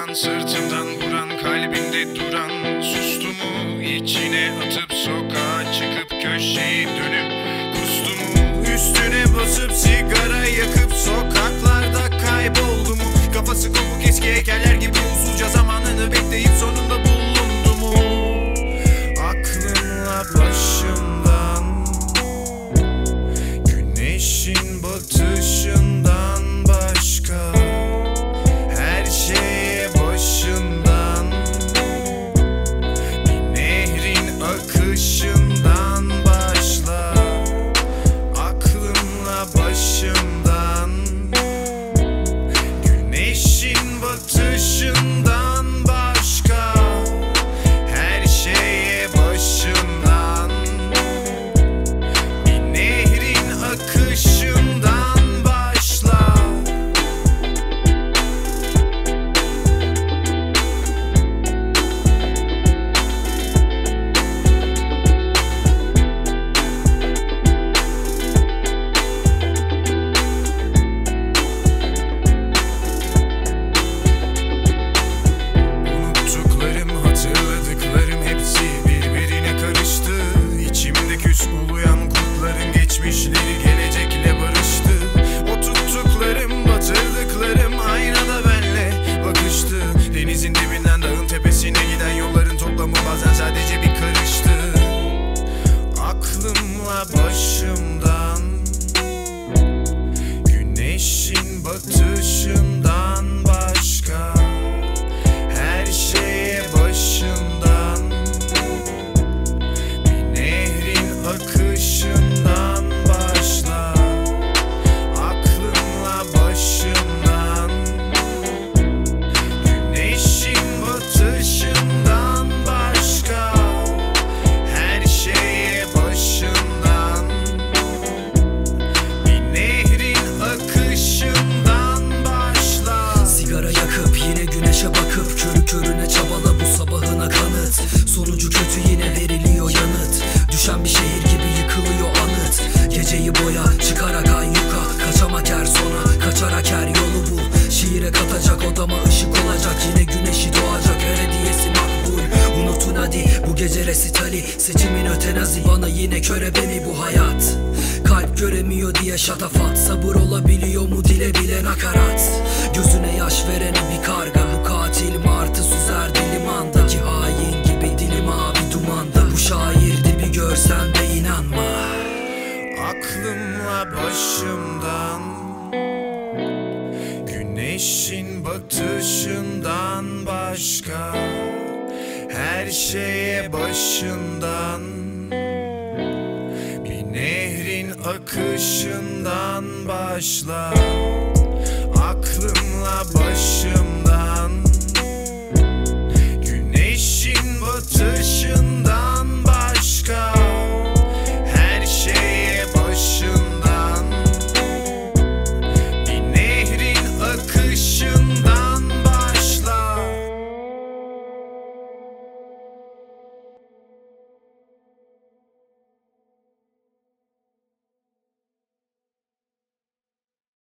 yalan, sırtımdan vuran, kalbinde duran. Sustu mu içine atıp sokağa çıkıp köşeyi dönüp kustu mu? Üstüne basıp sigara yakıp sokaklarda kayboldu mu? Kafası kopuk eski heykeller gibi usulca zamanını bekleyip sonunda bulundu mu? Aklımla başımdan, güneşin batışından başka her şeye başından, bir nehrin akışından başla. Aklımla başımdan, güneşin batışından başka her şeye başından, bir nehrin akışından başla. Unuttuklarım, hatırladıklarım hepsi birbirine karıştı. İçimde küs uluyan kurtların geçmişleri gelecekle barıştı. O tuttuklarım, batırdıklarım aynada benle bakıştı. Denizin dibinden dağın tepesine giden yolların toplamı bazen sadece bir karıştı. Aklımla başımdan, güneşin batışından başka her şeye başından, bir nehrin akışından başla. Aklımla başımdan, güneşin batışından başka her şeye başından, bir nehrin akışından başla. Sigara yakıp yine güneşe bakıp körü körüne çabala bu sabahına kanıt. Sonucu kötü yine veriliyor yanıt. Düşen bir şehir gibi yıkılıyor anıt. Geceyi boya çıkarak ayyuka, kaçamak her sona, kaçarak her yolu bul. Şiire katacak odama ışık olacak, yine güneşi doğacak, her hediyesi makbul. Unutun hadi bu gece resitali, seçimin ötenazi, bana yine körebe mi bu hayat? Kalp göremiyor diye şatafat, sabır olabiliyor mu dile bile nakarat. Gözüne yaş verene bir karga, bu katil martı süzerdi limandaki hain gibi, dilim abi dumanda. Bu şairdi bir görsen de inanma. Aklımla başımdan, güneşin batışından başka her şeye başından, bir nehrin akışından başla. Aklımla başımdan,